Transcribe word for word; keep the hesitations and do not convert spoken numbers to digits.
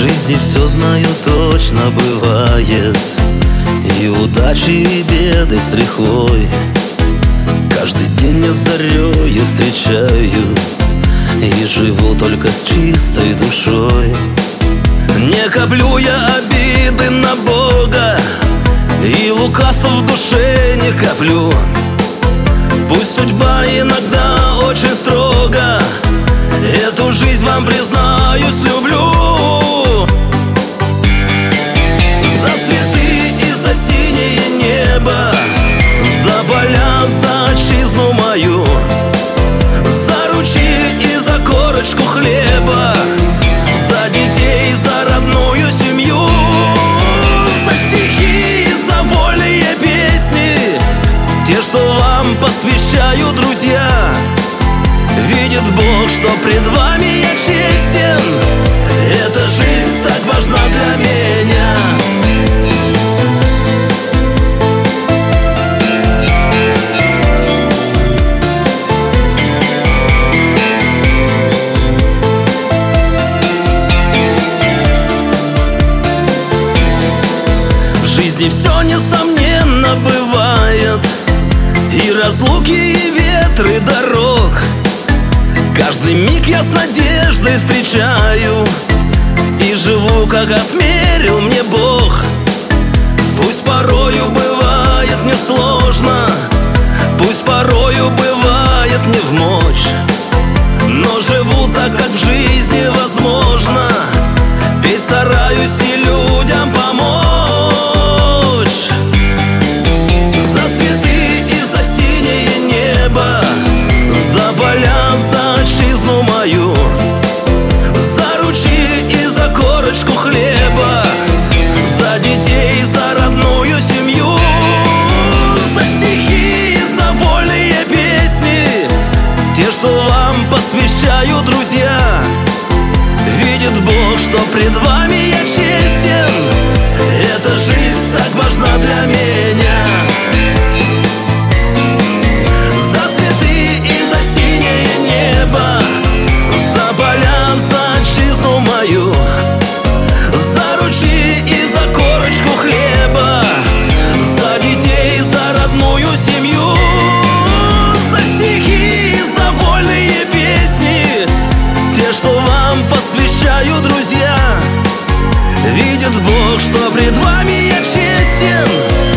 жизни все знаю точно бывает, и удачи, и беды с лихвой. Каждый день я зарею встречаю, и живу только с чистой душой. Не коплю я обиды на Бога, и лукавства в душе не коплю. Пусть судьба иногда очень строга, эту жизнь, вам признаюсь, люблю. За цветы и за синее небо, за поля, за отчизну мою, за ручьи и за корочку хлеба, за детей, за родную семью, за стихи и за вольные песни, те, что вам посвящаю, друзья. Видит Бог, что пред вами я честен, эта жизнь так важна для меня. В жизни все несомненно бывает, и разлуки, и ветры дорог. Каждый миг я с надеждой встречаю, и живу, как отмерил мне Бог. Пусть порою бывает мне сложно, пусть порою бывает не в мочь, но живу так, как в жизни возможно, ведь стараюсь и людям помочь. За цветы и за синее небо, за поля, за отчизну мою, за ручьи и за корочку хлеба, за детей, за родную семью, за стихи и за вольные песни, те, что вам посвящаю, друзья. Видит Бог, что пред вами я честен, эта жизнь так важна для меня. За цветы и за синее небо, за поля, за отчизну мою, за ручьи и за корочку хлеба, за детей, за родную семью, за стихи и за вольные песни, те, что вам посвящаю, друзья. Видит Бог, что пред вами я честен,